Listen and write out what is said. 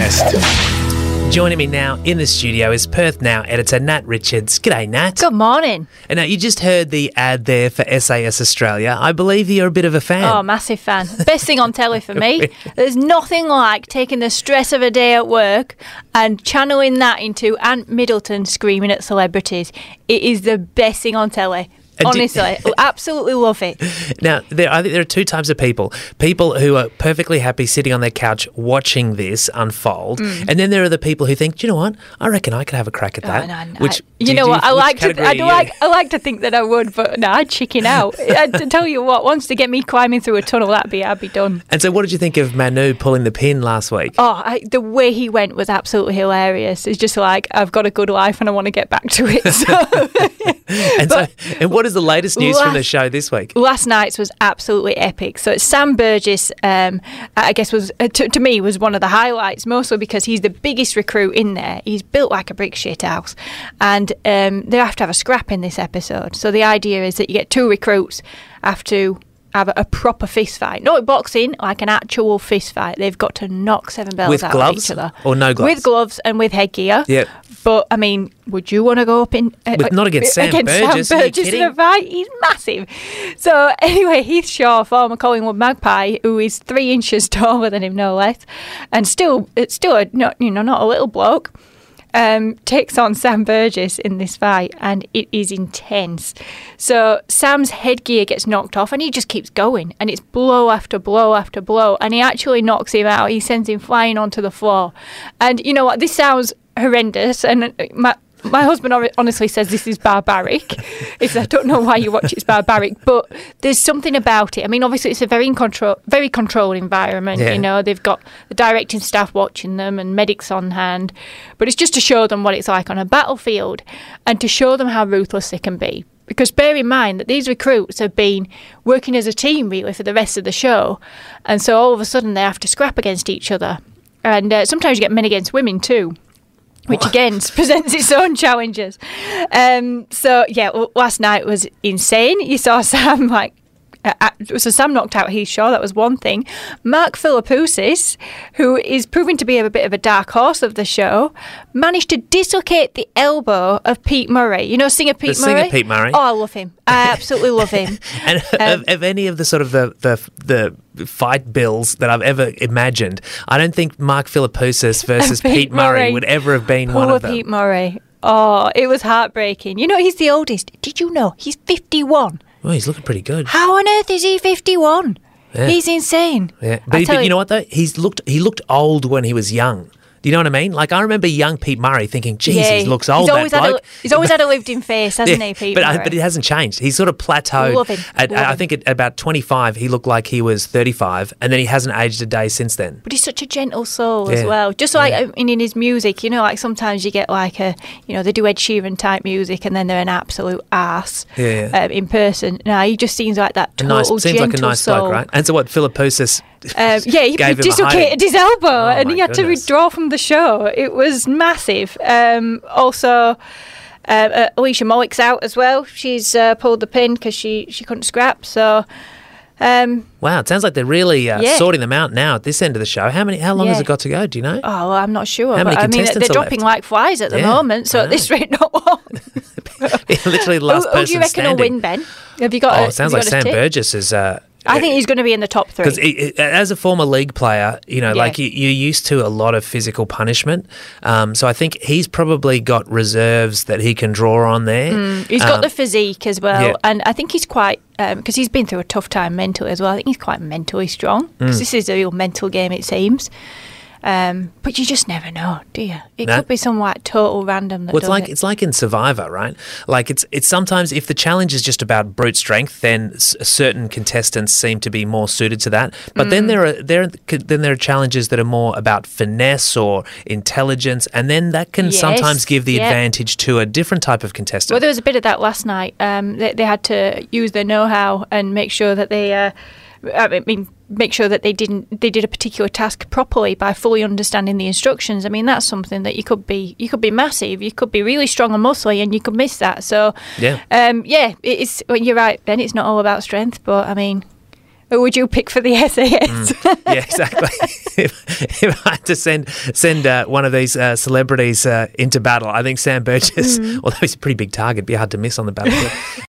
Best. Joining me now in the studio is Perth Now editor Nat Richards. G'day, Nat. Good morning. And now you just heard the ad there for SAS Australia. I believe you're a bit of a fan. Oh, massive fan. Best thing on telly for me. There's nothing like taking the stress of a day at work and channeling that into Ant Middleton screaming at celebrities. It is the best thing on telly. Honestly, absolutely love it. Now, I think there are two types of people. People who are perfectly happy sitting on their couch watching this unfold. And then there are the people who think, do you know what? I reckon I could have a crack at that. No. I like to think that I would, but no, I'd chicken out. To tell you what, once to get me climbing through a tunnel, I'd be done. And so what did you think of Manu pulling the pin last week? Oh, the way he went was absolutely hilarious. It's just like, I've got a good life and I want to get back to it. And what is the latest news from the show this week? Last night's was absolutely epic. So Sam Burgess, I guess, was to me was one of the highlights, mostly because he's the biggest recruit in there. He's built like a brick shit house, and they have to have a scrap in this episode. So the idea is that you get two recruits have to have a proper fist fight. Not boxing, like an actual fist fight. They've got to knock seven bells out of each other. Or no gloves? With gloves and with headgear. Yep. But, I mean, would you want to go up in... not against Sam Burgess. Sam Burgess in a fight? He's massive. So, anyway, Heath Shaw, former Collingwood Magpie, who is 3 inches taller than him, no less, and still not a little bloke, takes on Sam Burgess in this fight, and it is intense. So Sam's headgear gets knocked off and he just keeps going, and it's blow after blow after blow, and he actually knocks him out. He sends him flying onto the floor. And you know what, this sounds horrendous, and my husband honestly says this is barbaric. I don't know why you watch it's barbaric, but there's something about it. I mean, obviously it's a very controlled environment. Yeah. You know, they've got the directing staff watching them and medics on hand, but it's just to show them what it's like on a battlefield and to show them how ruthless they can be. Because bear in mind that these recruits have been working as a team really for the rest of the show, and so all of a sudden they have to scrap against each other. And sometimes you get men against women too, which again presents its own challenges. Last night was insane. You saw Sam Sam knocked out Heath Shaw, that was one thing. Mark Philippoussis, who is proving to be a bit of a dark horse of the show, managed to dislocate the elbow of Pete Murray. You know singer Pete Murray? Singer Pete Murray. Oh, I love him. I absolutely love him. And of any of the sort of the fight bills that I've ever imagined, I don't think Mark Philippoussis versus Pete Murray would ever have been one of them. Poor Pete Murray. Oh, it was heartbreaking. You know, he's the oldest. Did you know? He's 51. Well, he's looking pretty good. How on earth is he 51? Yeah. He's insane. Yeah, but you know what though? He looked old when he was young. Do you know what I mean? Like, I remember young Pete Murray thinking, geez, he looks old, that bloke. He's always had a lived-in face, hasn't he, Pete Murray? But it hasn't changed. He's sort of plateaued. Love him. I think at about 25, he looked like he was 35, and then he hasn't aged a day since then. But he's such a gentle soul as well. Just like in his music, you know, like sometimes you get like they do Ed Sheeran type music, and then they're an absolute arse in person. No, he just seems like that total seems gentle like a nice soul. bloke, right? And so what, Philippoussis he gave him dislocated his elbow, and he had to goodness. withdraw from the show. It was massive. Also, Alicia Molik's out as well. She's pulled the pin because she couldn't scrap. So, wow, it sounds like they're really sorting them out now at this end of the show. How long has it got to go? Do you know? Oh, well, I'm not sure. How many contestants they're are dropping left? like flies at the moment. So at this rate, not long. Literally the last Who person do you reckon standing. will win, Ben? Have you got? It sounds like Sam Burgess is. I think he's going to be in the top 3. Because as a former league player, you know, like you're used to a lot of physical punishment. So I think he's probably got reserves that he can draw on there. He's got the physique as well. And I think he's quite, because he's been through a tough time mentally as well, I think he's quite mentally strong. Because this is a real mental game, it seems. But you just never know, do you? It could be some like total random. It's like in Survivor, right? Like it's sometimes if the challenge is just about brute strength, then certain contestants seem to be more suited to that. But then there are challenges that are more about finesse or intelligence, and then that can sometimes give the advantage to a different type of contestant. Well, there was a bit of that last night. They had to use their know-how and make sure that they. Make sure that they did a particular task properly by fully understanding the instructions. I mean, that's something that you could be massive, you could be really strong and muscly, and you could miss that. So, it is. Well, you're right, Ben. It's not all about strength, but I mean, Who would you pick for the SAS? Yeah, exactly. if I had to send one of these celebrities into battle, I think Sam Burgess, although he's a pretty big target, be hard to miss on the battlefield.